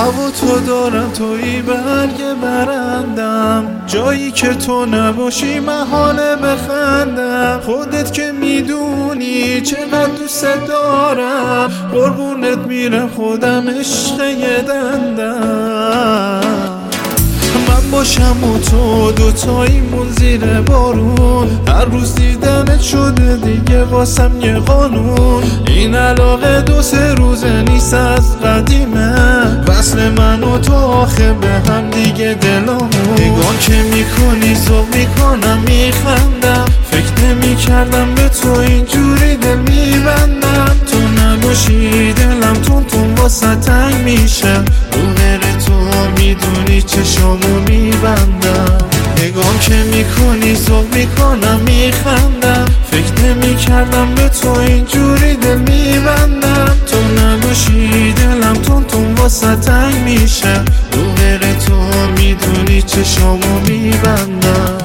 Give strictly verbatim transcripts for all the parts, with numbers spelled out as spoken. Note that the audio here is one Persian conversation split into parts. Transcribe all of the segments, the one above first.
هوا تو دارم توی برگ برندم، جایی که تو نباشی محاله بخندم. خودت که میدونی چقدر دوست دارم، قربونت میرم خودم عشق یه دندم. من باشم و تو دوتاییمون زیر بارون، هر روز دیدنت شده دیگه واسم یه قانون. این علاقه دو سه روزه نیست از قدیمه، وصل من و تو آخه به هم دیگه دلامون. نگاه که میکنی ذوق میکنم میخندم، فکر نمی کردم به تو اینجوری دل میبندم. تو نباشی دلم تون تون واسه تنگ میشه، رو غیر تو میدونی چشامو میبندم. نگاه که میکنی ذوق میکنم میخندم، فکر نمی کردم به تو اینجوری دل میبندم. تو نباشی دلم تون تون واسه تنگ میشه، رو غیر تو میدونی چشامو میبندم.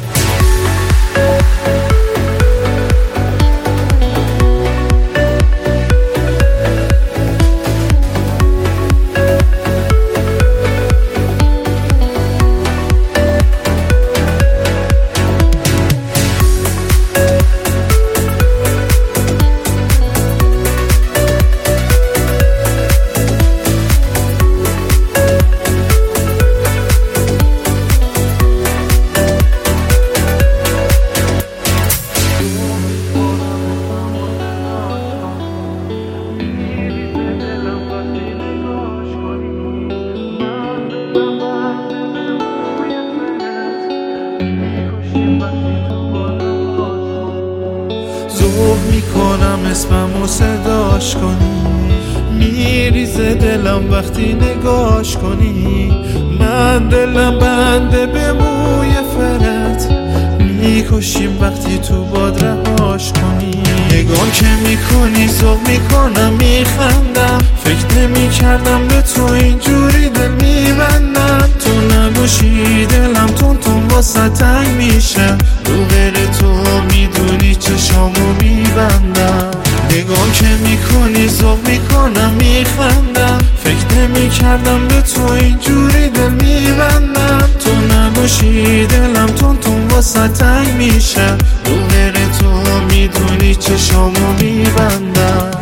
ذوق میکنم اسممو صداش کنی، میریزه دلم وقتی نگاش کنی. من دلم بنده به موی فرت، میکشیم وقتی تو باد رهاش کنی. نگاه که میکنی ذوق میکنم میخندم، فکر نمی کردم به تو اینجوری دل میبندم. تو نباشی دلم تون تون واسه تنگ میشه، رو غیر تو میدونی چشامو میبندم. نگاه که میکنی ذوق میکنم میخندم، فکر نمی کردم به تو اینجوری دل میبندم. تو نباشی دلم تون تون واسه تنگ میشه، رو غیر تو میدونی چشامو میبندم.